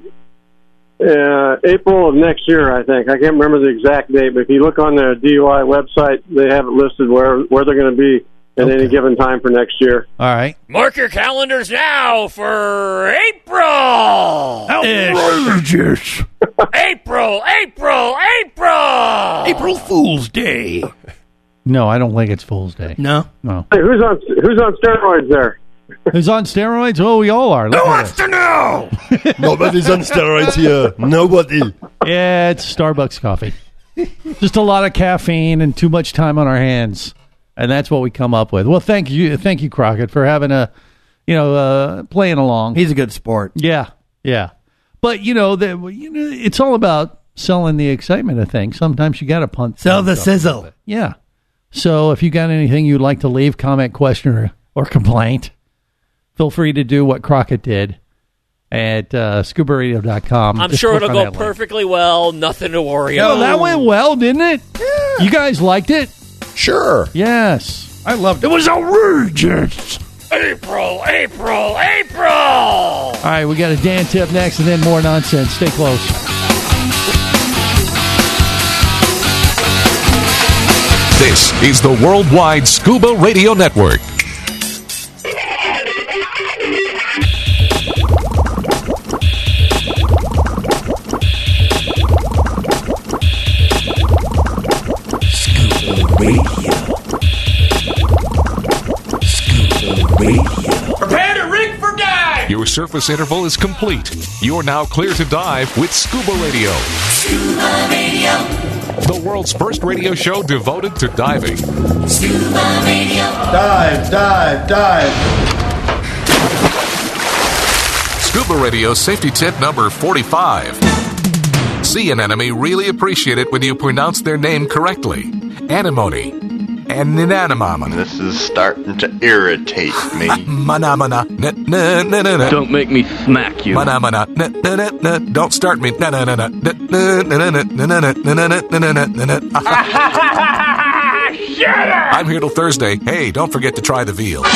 Speaker 14: uh, April of next year, I think. I can't remember the exact date, but if you look on the D U I website, they have it listed where where they're going to be at
Speaker 6: Okay.
Speaker 14: any given time for next year.
Speaker 6: All right.
Speaker 7: Mark your calendars now for April.
Speaker 5: Outrageous.
Speaker 7: April, April, April.
Speaker 5: April Fool's Day.
Speaker 6: No, I don't think it's Fool's Day.
Speaker 5: No.
Speaker 6: No.
Speaker 14: Hey, who's on who's on steroids there?
Speaker 6: Who's on steroids? Oh, we all are. Look
Speaker 5: Who
Speaker 6: at
Speaker 5: wants
Speaker 6: us.
Speaker 5: to know?
Speaker 8: Nobody's on steroids here. Nobody.
Speaker 6: Yeah, it's Starbucks coffee. Just a lot of caffeine and too much time on our hands. And that's what we come up with. Well, thank you, thank you, Crockett, for having a, you know, uh, playing along.
Speaker 5: He's a good sport.
Speaker 6: Yeah, yeah. But you know, the, you know, it's all about selling the excitement of things. Sometimes you got to punt.
Speaker 5: Sell the
Speaker 6: things up a little
Speaker 5: sizzle.
Speaker 6: bit. Yeah. So if you got anything you'd like to leave, comment, question, or, or complaint, feel free to do what Crockett did at uh, scuba radio dot com.
Speaker 7: I'm
Speaker 6: Just
Speaker 7: sure
Speaker 6: click
Speaker 7: it'll
Speaker 6: on
Speaker 7: go
Speaker 6: that link.
Speaker 7: perfectly well. Nothing to worry
Speaker 6: Well,
Speaker 7: about.
Speaker 6: that went well, didn't it? Yeah. You guys liked it?
Speaker 8: Sure.
Speaker 6: Yes.
Speaker 5: I loved it. It was outrageous.
Speaker 7: April, April, April.
Speaker 6: All right, we got a Dan tip next and then more nonsense. Stay close.
Speaker 1: This is the Worldwide Scuba Radio Network.
Speaker 11: Scuba Radio. Scuba Radio.
Speaker 1: Prepare to rig for dive! Your surface interval is complete. You're now clear to dive with Scuba Radio.
Speaker 11: Scuba Radio.
Speaker 1: The world's first radio show devoted to diving.
Speaker 11: Scuba Radio.
Speaker 5: Dive, dive, dive.
Speaker 1: Scuba Radio safety tip number forty-five. Sea anemone really appreciate it when you pronounce their name correctly. Anemone. And Nanamama.
Speaker 15: This is starting to irritate me.
Speaker 1: Manamana.
Speaker 16: Don't make me smack you.
Speaker 1: Manamana. Don't start me.
Speaker 11: Shut up!
Speaker 1: I'm here till Thursday. Hey, don't forget to try the veal.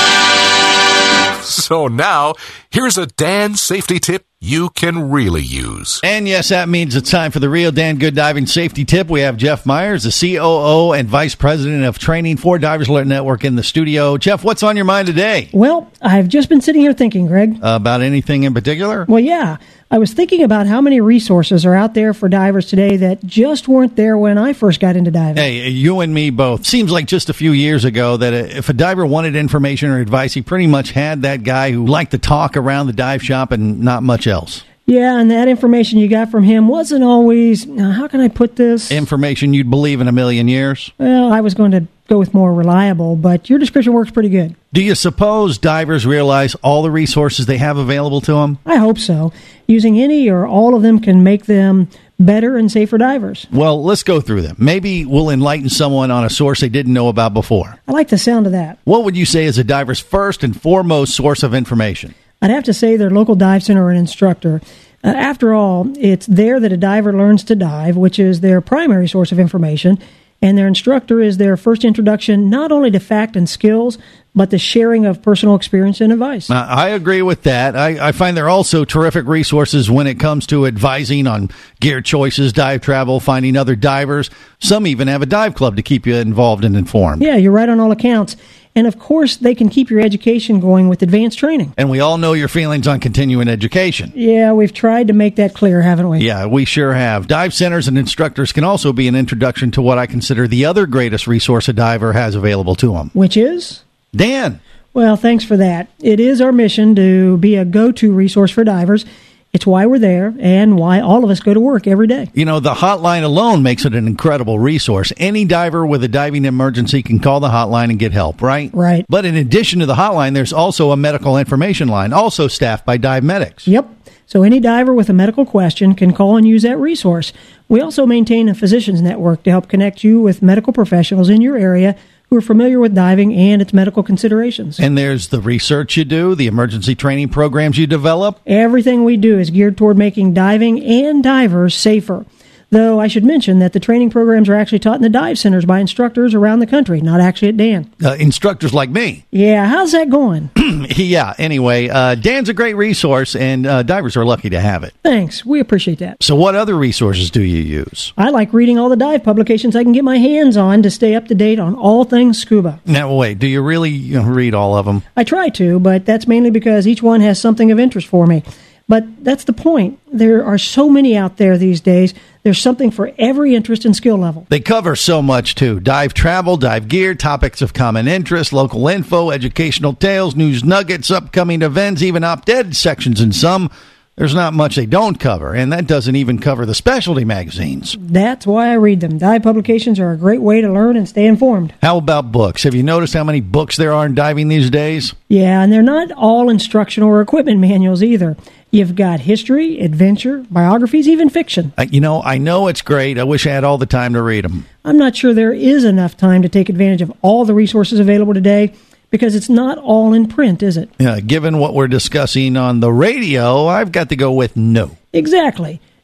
Speaker 1: So now, here's a Dan safety tip you can really use.
Speaker 6: And yes, that means it's time for the real Dan Good Diving Safety Tip. We have Jeff Myers, the C O O and Vice President of Training for Divers Alert Network in the studio. Jeff, what's on your mind today?
Speaker 17: Well, I've just been sitting here thinking, Greg.
Speaker 6: Uh, about anything in particular?
Speaker 17: Well, yeah. I was thinking about how many resources are out there for divers today that just weren't there when I first got into diving.
Speaker 6: Hey, you and me both. Seems like just a few years ago that if a diver wanted information or advice, he pretty much had that guy who liked to talk around the dive shop and not much else.
Speaker 17: Yeah, and that information you got from him wasn't always, now how can I put this?
Speaker 6: Information you'd believe in a million years?
Speaker 17: Well, I was going to go with more reliable, but your description works pretty good.
Speaker 6: Do you suppose divers realize all the resources they have available to them?
Speaker 17: I hope so. Using any or all of them can make them better and safer divers.
Speaker 6: Well, let's go through them. Maybe we'll enlighten someone on a source they didn't know about before.
Speaker 17: I like the sound of that.
Speaker 6: What would you say is a diver's first and foremost source of information?
Speaker 17: I'd have to say their local dive center or an instructor. Uh, after all, it's there that a diver learns to dive, which is their primary source of information, and their instructor is their first introduction not only to fact and skills, but the sharing of personal experience and advice.
Speaker 6: Uh, I agree with that. I, I find they're also terrific resources when it comes to advising on gear choices, dive travel, finding other divers. Some even have a dive club to keep you involved and informed.
Speaker 17: Yeah, you're right on all accounts. And, of course, they can keep your education going with advanced training.
Speaker 6: And we all know your feelings on continuing education.
Speaker 17: Yeah, we've tried to make that clear, haven't we?
Speaker 6: Yeah, we sure have. Dive centers and instructors can also be an introduction to what I consider the other greatest resource a diver has available to them.
Speaker 17: Which is?
Speaker 6: Dan.
Speaker 17: Well, thanks for that. It is our mission to be a go-to resource for divers. It's why we're there and why all of us go to work every day.
Speaker 6: You know, the hotline alone makes it an incredible resource. Any diver with a diving emergency can call the hotline and get help, right?
Speaker 17: Right.
Speaker 6: But in addition to the hotline, there's also a medical information line, also staffed by dive medics.
Speaker 17: Yep. So any diver with a medical question can call and use that resource. We also maintain a physicians network to help connect you with medical professionals in your area who are familiar with diving and its medical considerations.
Speaker 6: And there's the research you do, the emergency training programs you develop.
Speaker 17: Everything we do is geared toward making diving and divers safer. Though I should mention that the training programs are actually taught in the dive centers by instructors around the country, not actually at Dan.
Speaker 6: Uh, instructors like me.
Speaker 17: Yeah, how's that going?
Speaker 6: Yeah, anyway, uh, Dan's a great resource, and uh, divers are lucky to have it.
Speaker 17: Thanks, we appreciate that.
Speaker 6: So what other resources do you use?
Speaker 17: I like reading all the dive publications I can get my hands on to stay up to date on all things scuba.
Speaker 6: Now, wait, do you really you know, read all of them?
Speaker 17: I try to, but that's mainly because each one has something of interest for me. But that's the point. There are so many out there these days. There's something for every interest and skill level.
Speaker 6: They cover so much, too. Dive travel, dive gear, topics of common interest, local info, educational tales, news nuggets, upcoming events, even op-ed sections in some. There's not much they don't cover, and that doesn't even cover the specialty magazines.
Speaker 17: That's why I read them. Dive publications are a great way to learn and stay informed.
Speaker 6: How about books? Have you noticed how many books there are in diving these days?
Speaker 17: Yeah, and they're not all instructional or equipment manuals either. You've got history, adventure, biographies, even fiction.
Speaker 6: Uh, you know, I know it's great. I wish I had all the time to read them.
Speaker 17: I'm not sure there is enough time to take advantage of all the resources available today, because it's not all in print, is it?
Speaker 6: Yeah, given what we're discussing on the radio, I've got to go with no.
Speaker 17: Exactly.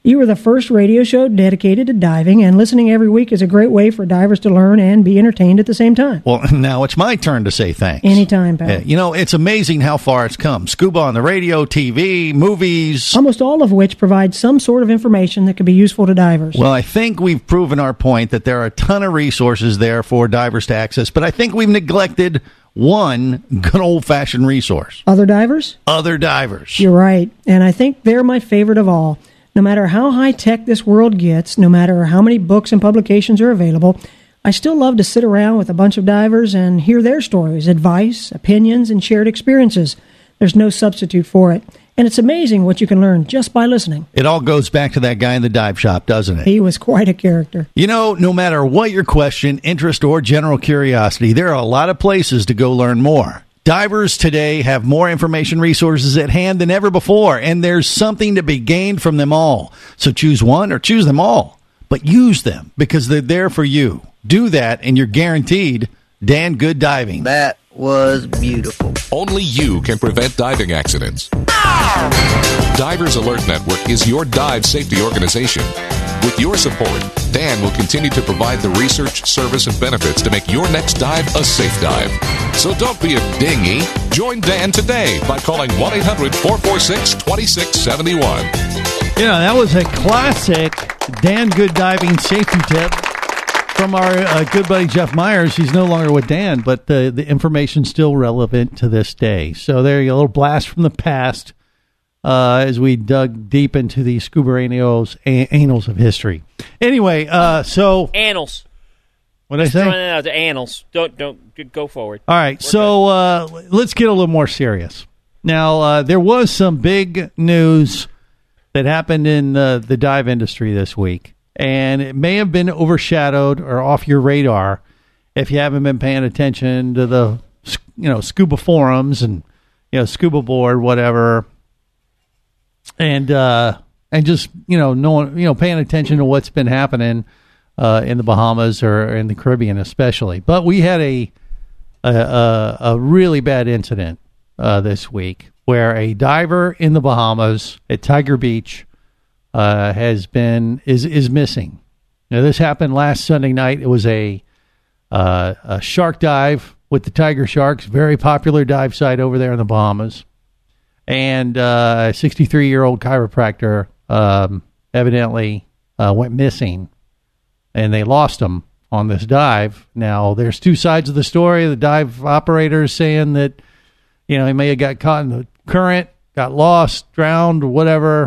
Speaker 17: You are the first radio show dedicated to diving, and listening every week is a great way for divers to learn and be entertained at the same time.
Speaker 6: Well, now it's my turn to say thanks.
Speaker 17: Anytime, pal.
Speaker 6: Yeah, you know, it's amazing how far it's come. Scuba on the radio, T V, movies.
Speaker 17: Almost all of which provide some sort of information that could be useful to divers.
Speaker 6: Well, I think we've proven our point that there are a ton of resources there for divers to access, but I think we've neglected one good old-fashioned resource.
Speaker 17: Other divers?
Speaker 6: Other divers.
Speaker 17: You're right, and I think they're my favorite of all. No matter how high-tech this world gets, no matter how many books and publications are available, I still love to sit around with a bunch of divers and hear their stories, advice, opinions, and shared experiences. There's no substitute for it. And it's amazing what you can learn just by listening.
Speaker 6: It all goes back to that guy in the dive shop, doesn't it?
Speaker 17: He was quite a character.
Speaker 6: You know, no matter what your question, interest, or general curiosity, there are a lot of places to go learn more. Divers today have more information resources at hand than ever before, and there's something to be gained from them all. So choose one or choose them all, but use them because they're there for you. Do that, and you're guaranteed Dan Good Diving.
Speaker 3: That was beautiful.
Speaker 1: Only you can prevent diving accidents. Divers Alert Network is your dive safety organization. With your support, Dan will continue to provide the research, service, and benefits to make your next dive a safe dive. So don't be a dinghy. Join Dan today by calling one eight hundred four four six two six seven one.
Speaker 6: You know, that was a classic Dan Good Diving safety tip from our uh, good buddy Jeff Myers. He's no longer with Dan, but the, the information's still relevant to this day. So there you go, a little blast from the past uh, as we dug deep into the scuba annals, a- annals of history. Anyway, uh, so...
Speaker 7: Annals.
Speaker 6: What did I say?
Speaker 7: Throwing it out, the annals. Don't, don't, go forward.
Speaker 6: All right, We're so uh, let's get a little more serious. Now, uh, there was some big news that happened in uh, the dive industry this week. And it may have been overshadowed or off your radar if you haven't been paying attention to the, you know, scuba forums and, you know, scuba board, whatever. And, uh, and just, you know, knowing, you know, paying attention to what's been happening, uh, in the Bahamas or in the Caribbean especially. But we had a, a, a, a really bad incident, uh, this week where a diver in the Bahamas at Tiger Beach Uh, has been is is missing. Now this happened last Sunday night. It was a uh, a shark dive with the Tiger Sharks, very popular dive site over there in the Bahamas. And uh, a sixty-three year old chiropractor um, evidently uh, went missing, and they lost him on this dive. Now there's two sides of the story. The dive operator is saying that you know he may have got caught in the current, got lost, drowned, whatever.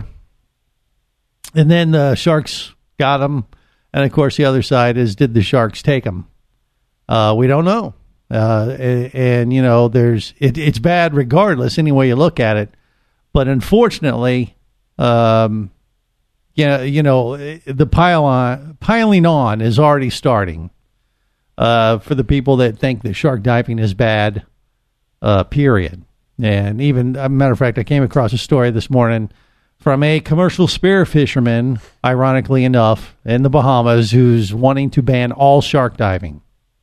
Speaker 6: And then the sharks got him. And, of course, the other side is, did the sharks take him? Uh, we don't know. Uh, and, and, you know, there's it, it's bad regardless, any way you look at it. But, unfortunately, um, yeah, you know, the pile on, piling on is already starting uh, for the people that think that shark diving is bad, uh, period. And even, as a matter of fact, I came across a story this morning from a commercial spear fisherman, ironically enough, in the Bahamas, who's wanting to ban all shark diving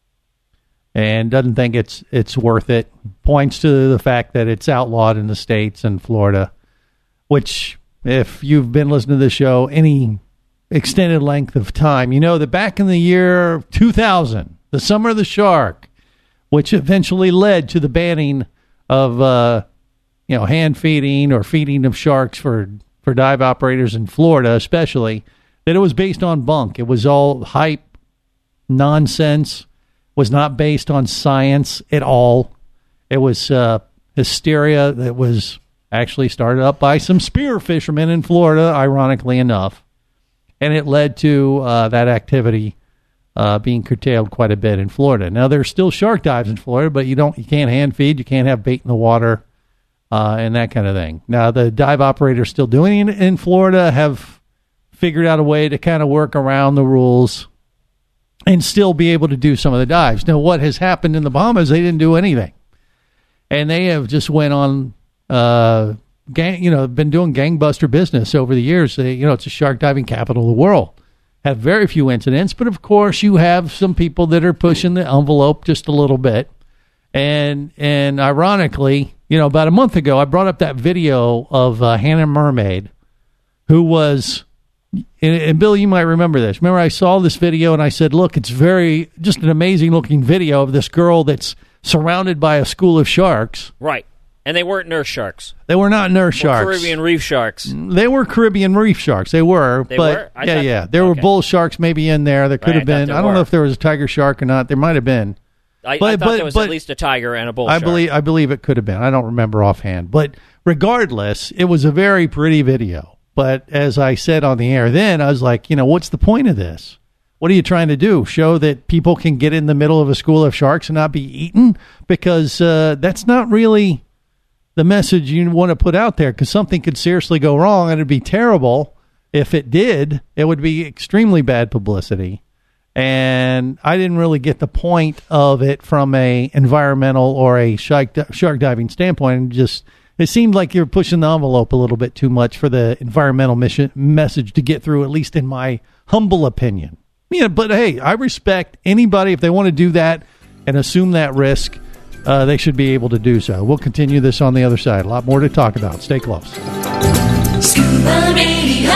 Speaker 6: and doesn't think it's it's worth it. Points to the fact that it's outlawed in the States and Florida, which, if you've been listening to the show any extended length of time, you know that back in the year two thousand, the Summer of the Shark, which eventually led to the banning of uh, you know hand feeding or feeding of sharks for for dive operators in Florida especially, that it was based on bunk. It was all hype, nonsense, was not based on science at all. It was uh, hysteria that was actually started up by some spear fishermen in Florida, ironically enough. And it led to uh, that activity uh, being curtailed quite a bit in Florida. Now, there's still shark dives in Florida, but you don't, you can't hand feed, you can't have bait in the water, Uh, and that kind of thing. Now, the dive operators still doing it in Florida have figured out a way to kind of work around the rules and still be able to do some of the dives. Now, what has happened in the Bahamas, they didn't do anything. And they have just went on, uh, gang, you know, been doing gangbuster business over the years. They, you know, it's a shark diving capital of the world. Have very few incidents, but of course you have some people that are pushing the envelope just a little bit. And, and ironically, you know, about a month ago, I brought up that video of uh, Hannah Mermaid, who was and, and Bill, you might remember this. Remember, I saw this video and I said, look, it's very, just an amazing looking video of this girl that's surrounded by a school of sharks.
Speaker 7: Right. And they weren't nurse sharks.
Speaker 6: They were not nurse
Speaker 7: Or
Speaker 6: sharks.
Speaker 7: Caribbean reef sharks.
Speaker 6: They were Caribbean reef sharks. They were.
Speaker 7: They
Speaker 6: but
Speaker 7: were? I
Speaker 6: yeah,
Speaker 7: thought-
Speaker 6: yeah. There were bull sharks maybe in there. There could
Speaker 7: Right,
Speaker 6: have
Speaker 7: I thought
Speaker 6: been.
Speaker 7: there
Speaker 6: I don't know
Speaker 7: were.
Speaker 6: if there was a tiger shark or not. There might have been.
Speaker 7: I,
Speaker 6: But-
Speaker 7: I thought
Speaker 6: but-
Speaker 7: there was
Speaker 6: but-
Speaker 7: at least a tiger and a bull
Speaker 6: I
Speaker 7: shark.
Speaker 6: believe I believe it could have been. I don't remember offhand. But regardless, it was a very pretty video. But as I said on the air then, I was like, you know, what's the point of this? What are you trying to do? Show that people can get in the middle of a school of sharks and not be eaten? Because uh, that's not really the message you want to put out there, because something could seriously go wrong, and it'd be terrible if it did. It would be extremely bad publicity. And I didn't really get the point of it from a environmental or a shark, shark diving standpoint. And just it seemed like you're pushing the envelope a little bit too much for the environmental mission, message to get through, at least in my humble opinion. Yeah, but hey, I respect anybody if they want to do that and assume that risk. Uh, they should be able to do so. We'll continue this on the other side. A lot more to talk about. Stay close.
Speaker 11: Scuba Radio.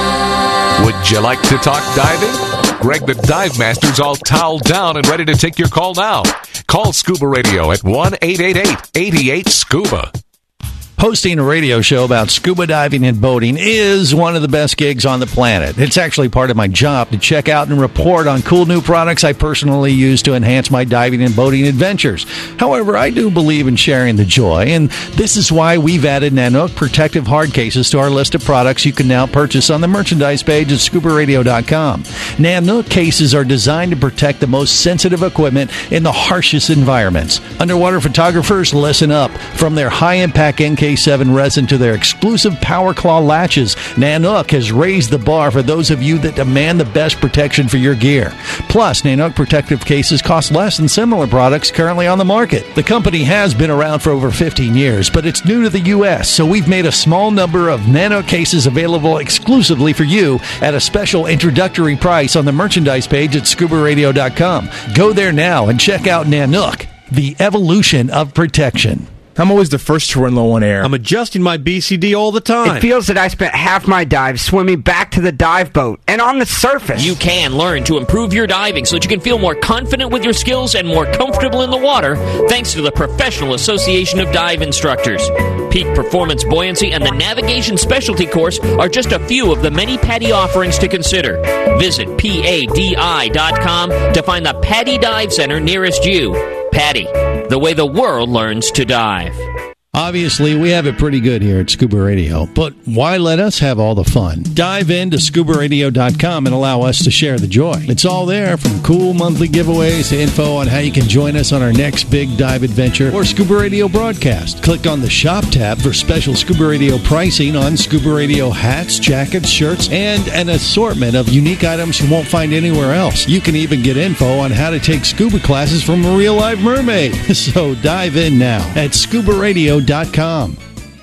Speaker 1: Would you like to talk diving? Greg the Dive Master's all toweled down and ready to take your call now. Call Scuba Radio at one eight eight eight, eight eight, SCUBA.
Speaker 6: Hosting a radio show about scuba diving and boating is one of the best gigs on the planet. It's actually part of my job to check out and report on cool new products I personally use to enhance my diving and boating adventures. However, I do believe in sharing the joy, and this is why we've added Nanook protective hard cases to our list of products you can now purchase on the merchandise page at scuba radio dot com. Nanook cases are designed to protect the most sensitive equipment in the harshest environments. Underwater photographers, listen up. From their high-impact N K seven resin to their exclusive Power Claw latches, Nanook has raised the bar for those of you that demand the best protection for your gear. Plus, Nanook protective cases cost less than similar products currently on the market. The company has been around for over fifteen years, but it's new to the U S, so we've made a small number of Nanook cases available exclusively for you at a special introductory price on the merchandise page at scuba radio dot com. Go there now and check out Nanook, the evolution of protection.
Speaker 18: I'm always the first to run low on air.
Speaker 19: I'm adjusting my B C D all the time.
Speaker 20: It feels that I spent half my dive swimming back to the dive boat and on the surface.
Speaker 21: You can learn to improve your diving so that you can feel more confident with your skills and more comfortable in the water thanks to the Professional Association of Dive Instructors. Peak Performance Buoyancy and the Navigation Specialty Course are just a few of the many PADI offerings to consider. Visit P A D I dot com to find the PADI Dive Center nearest you. PADI, the way the world learns to dive.
Speaker 6: Obviously, we have it pretty good here at Scuba Radio, but why let us have all the fun? Dive into scuba radio dot com and allow us to share the joy. It's all there, from cool monthly giveaways to info on how you can join us on our next big dive adventure or Scuba Radio broadcast. Click on the Shop tab for special Scuba Radio pricing on Scuba Radio hats, jackets, shirts, and an assortment of unique items you won't find anywhere else. You can even get info on how to take scuba classes from a real live mermaid. So dive in now at scuba radio dot com.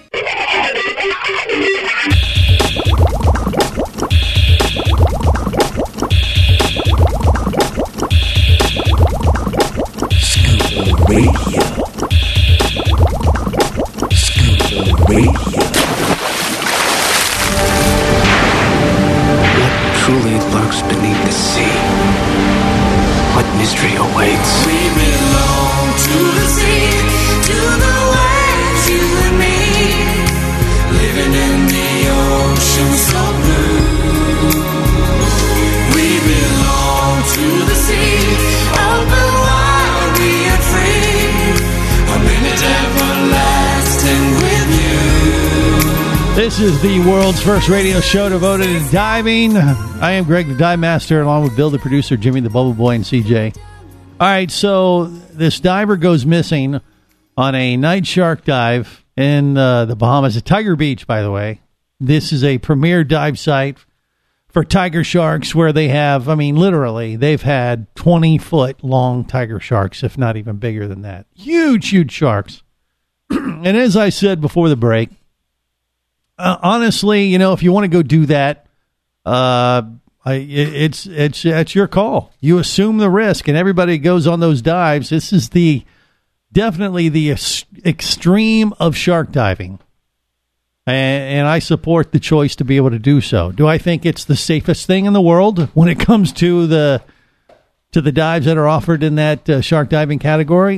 Speaker 11: Scuba Radio. Scuba Radio.
Speaker 22: What truly lurks beneath the sea? What mystery awaits?
Speaker 11: We belong to the sea, to the waves, you and me, living in the ocean so blue. We belong to the sea, open wide, we are free, a minute everlasting with you.
Speaker 6: This is the world's first radio show devoted to diving. I am Greg the Dive Master, along with Bill the producer, Jimmy the Bubble Boy, and C J. All right, so this diver goes missing on a night shark dive in uh, the Bahamas, at Tiger Beach, by the way. This is a premier dive site for tiger sharks where they have, I mean, literally, they've had twenty-foot long tiger sharks, if not even bigger than that. Huge, huge sharks. And as I said before the break, uh, honestly, you know, if you want to go do that, uh, I, it's it's it's your call. You assume the risk, and everybody goes on those dives. This is the definitely the ex- extreme of shark diving. And, and I support the choice to be able to do so. Do I think it's the safest thing in the world when it comes to the to the dives that are offered in that uh, shark diving category?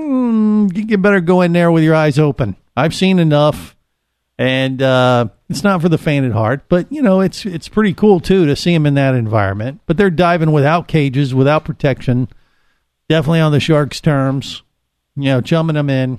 Speaker 6: Mm, you better go in there with your eyes open. I've seen enough, and uh, it's not for the faint at heart. But you know, it's it's pretty cool too to see them in that environment. But they're diving without cages, without protection, definitely on the sharks' terms. You know, chumming them in.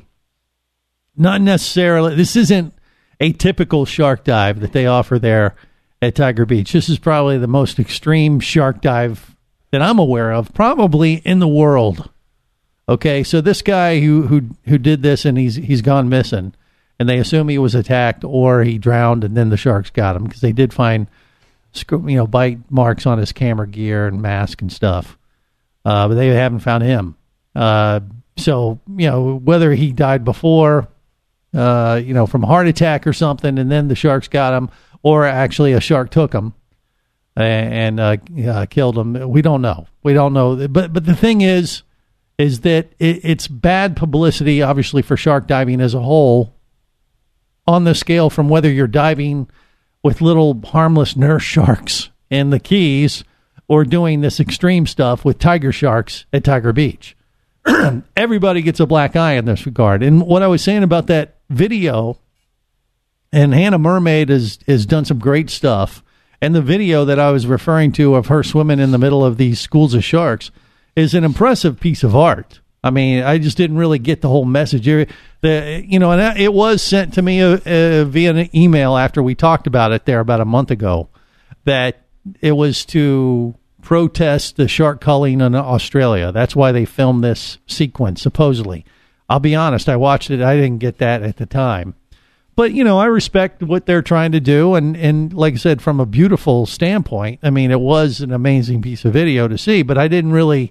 Speaker 6: Not necessarily. This isn't a typical shark dive that they offer there at Tiger Beach. This is probably the most extreme shark dive that I'm aware of, probably in the world. Okay, so this guy who who who did this, and he's he's gone missing, and they assume he was attacked or he drowned, and then the sharks got him because they did find, you know, bite marks on his camera gear and mask and stuff, uh, but they haven't found him. Uh, so you know whether he died before. Uh, you know, from a heart attack or something, and then the sharks got him, or actually a shark took him and, and uh, uh, killed him. We don't know. We don't know. But but the thing is, is that it, it's bad publicity, obviously, for shark diving as a whole, on the scale from whether you're diving with little harmless nurse sharks in the Keys or doing this extreme stuff with tiger sharks at Tiger Beach. Everybody gets a black eye in this regard. And what I was saying about that video, and Hannah Mermaid has, has done some great stuff, and the video that I was referring to of her swimming in the middle of these schools of sharks is an impressive piece of art. I mean, I just didn't really get the whole message here. The, you know, and it was sent to me uh, uh, via an email after we talked about it there about a month ago, that it was to protest the shark culling in Australia. That's why they filmed this sequence, supposedly. I'll be honest, I watched it. I didn't get that at the time. But, you know, I respect what they're trying to do. And, and like I said, from a beautiful standpoint, I mean, it was an amazing piece of video to see, but I didn't really,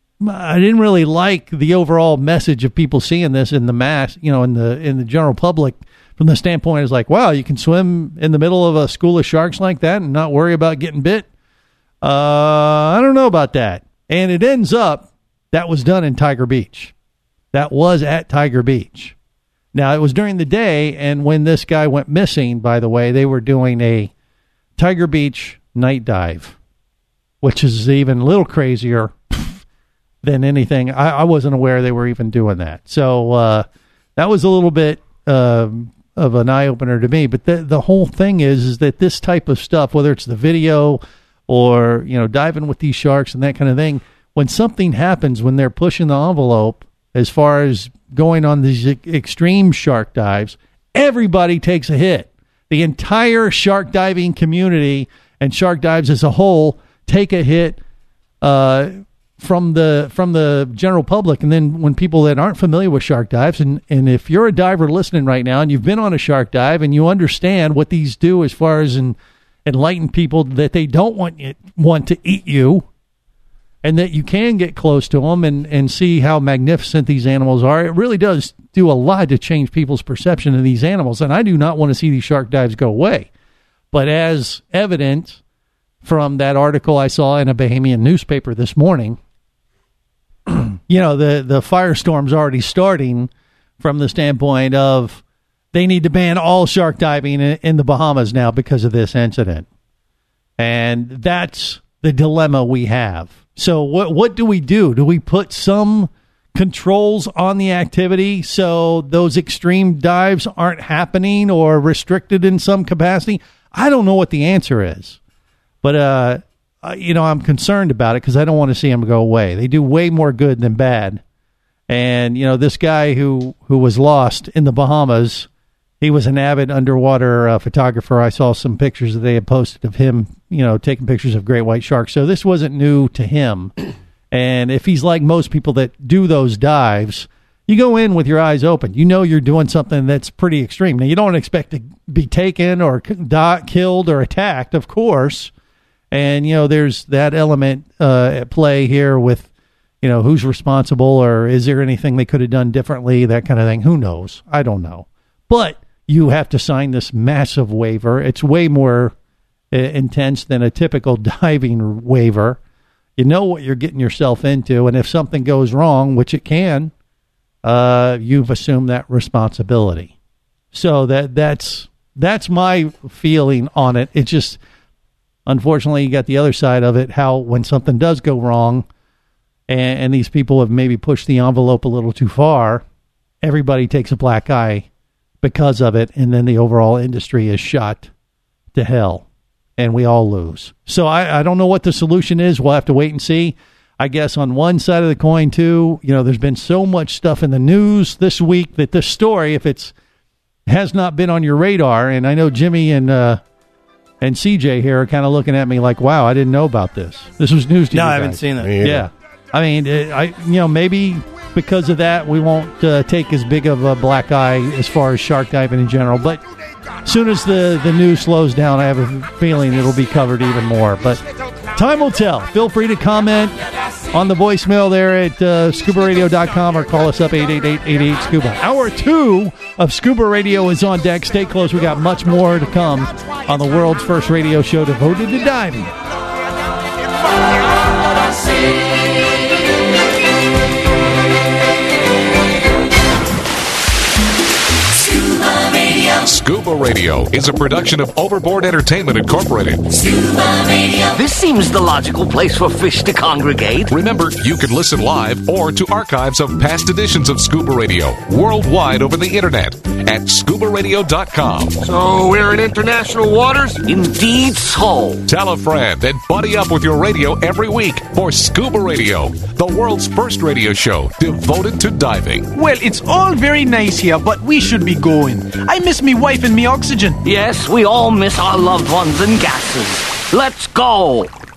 Speaker 6: I didn't really like the overall message of people seeing this in the mass, you know, in the, in the general public, from the standpoint is like, wow, you can swim in the middle of a school of sharks like that and not worry about getting bit. Uh, I don't know about that. And it ends up, that was done in Tiger Beach. That was at Tiger Beach. Now, it was during the day, and when this guy went missing, by the way, they were doing a Tiger Beach night dive, which is even a little crazier than anything. I, I wasn't aware they were even doing that. So uh, that was a little bit uh, of an eye-opener to me. But the, the whole thing is, is that this type of stuff, whether it's the video or, you know, diving with these sharks and that kind of thing, when something happens, when they're pushing the envelope as far as going on these extreme shark dives, everybody takes a hit. The entire shark diving community and shark dives as a whole take a hit uh, from the from the general public. And then when people that aren't familiar with shark dives, and, and if you're a diver listening right now and you've been on a shark dive and you understand what these do as far as in, enlighten people that they don't want it, want to eat you, and that you can get close to them and, and see how magnificent these animals are. It really does do a lot to change people's perception of these animals, and I do not want to see these shark dives go away. But as evident from that article I saw in a Bahamian newspaper this morning, you know, the, the firestorm's already starting from the standpoint of they need to ban all shark diving in, in the Bahamas now because of this incident. And that's the dilemma we have. So what what do we do? Do we put some controls on the activity so those extreme dives aren't happening or restricted in some capacity? I don't know what the answer is. But, uh, uh, you know, I'm concerned about it because I don't want to see them go away. They do way more good than bad. And, you know, this guy who, who was lost in the Bahamas, he was an avid underwater uh, photographer. I saw some pictures that they had posted of him, you know, taking pictures of great white sharks. So this wasn't new to him. And if he's like most people that do those dives, you go in with your eyes open. You know you're doing something that's pretty extreme. Now, you don't expect to be taken or die, killed or attacked, of course. And, you know, there's that element uh, at play here with, you know, who's responsible or is there anything they could have done differently, that kind of thing. Who knows? I don't know. But you have to sign this massive waiver. It's way more uh, intense than a typical diving waiver. You know what you're getting yourself into, and if something goes wrong, which it can, uh, you've assumed that responsibility. So that that's that's my feeling on it. It just, unfortunately, you got the other side of it, how when something does go wrong and, and these people have maybe pushed the envelope a little too far, everybody takes a black eye because of it, and then the overall industry is shot to hell, and we all lose. So I, I don't know what the solution is. We'll have to wait and see. I guess on one side of the coin, too, you know, there's been so much stuff in the news this week that this story, if it's has not been on your radar, and I know Jimmy and uh, and C J here are kind of looking at me like, wow, I didn't know about this. This was news to
Speaker 5: no,
Speaker 6: you
Speaker 5: I
Speaker 6: guys.
Speaker 5: haven't seen it.
Speaker 6: Yeah. I mean, it, I you know, maybe because of that, we won't uh, take as big of a black eye as far as shark diving in general, but as soon as the, the news slows down, I have a feeling it'll be covered even more. But time will tell. Feel free to comment on the voicemail there at uh, scuba radio dot com or call us up eight eight eight, eight eight, scuba. Hour two of Scuba Radio is on deck. Stay close. We got much more to come on the world's first radio show devoted to diving.
Speaker 1: Scuba Radio is a production of Overboard Entertainment Incorporated.
Speaker 2: Scuba Radio. This seems the logical place for fish to congregate.
Speaker 1: Remember, you can listen live or to archives of past editions of Scuba Radio worldwide over the internet at scuba radio dot com.
Speaker 2: So we're in international waters? Indeed so.
Speaker 1: Tell a friend and buddy up with your radio every week for Scuba Radio, the world's first radio show devoted to diving.
Speaker 4: Well, it's all very nice here, but we should be going. I miss me wife and me oxygen.
Speaker 2: Yes, we all miss our loved ones and gases. Let's go.